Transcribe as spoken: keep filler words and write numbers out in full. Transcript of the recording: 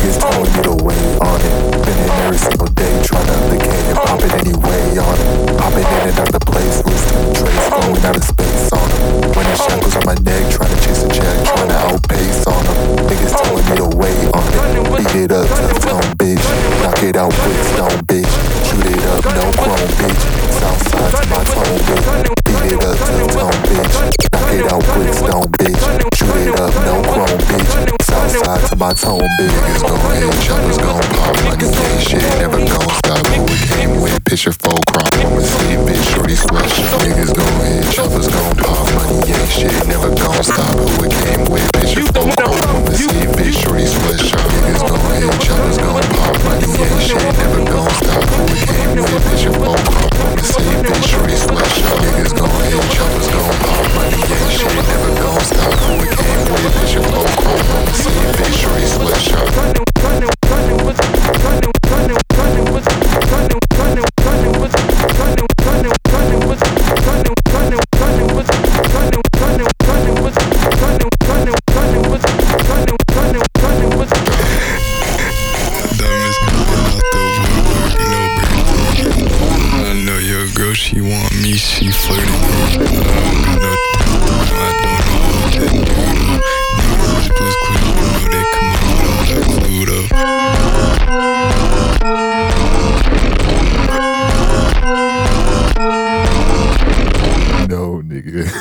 Niggas telling me to wait on it. Been in every single day trying to placate it. Popping anyway on it. Popping in and out the place. Listening to trace flowing out of space on them. When the shackles on my neck, trying to chase a check, trying to outpace on them. Niggas telling me to wait on it. Beat it up to the tone, bitch. Knock it out with stone, bitch. Shoot it up, no chrome, bitch. Southside to my tone, bitch. Beat it up to the tone, bitch. Knock it out with stone, bitch. Shoot it up, no chrome, bitch. Southside to my tone, bitch. Niggas gon' hit, choppers gon' pop. Money ain't shit, never gon' stop. Who we came with, picture full crop. I'ma see, bitch, shorty sweatshop. Niggas gon' hit, choppers gon' pop. Money ain't shit, never gon' stop. Who we came with, picture full crop. I'ma see, bitch, shorty sweatshop. Niggas gon' hit, choppers gon' pop. Money ain't shit, never gon' stop. Who we came with, picture full crop. I'ma see, bitch, shorty sweatshop. Niggas gon' hit, choppers gon' pop. Money ain't shit, never gon' stop. Who we came with, picture full crop. I'ma see, bitch, shorty sweatshop. She want me, she flirting me. I don't got no time, I don't know what to do. Niggas was clear, you know they come out with all that glue though. No, nigga.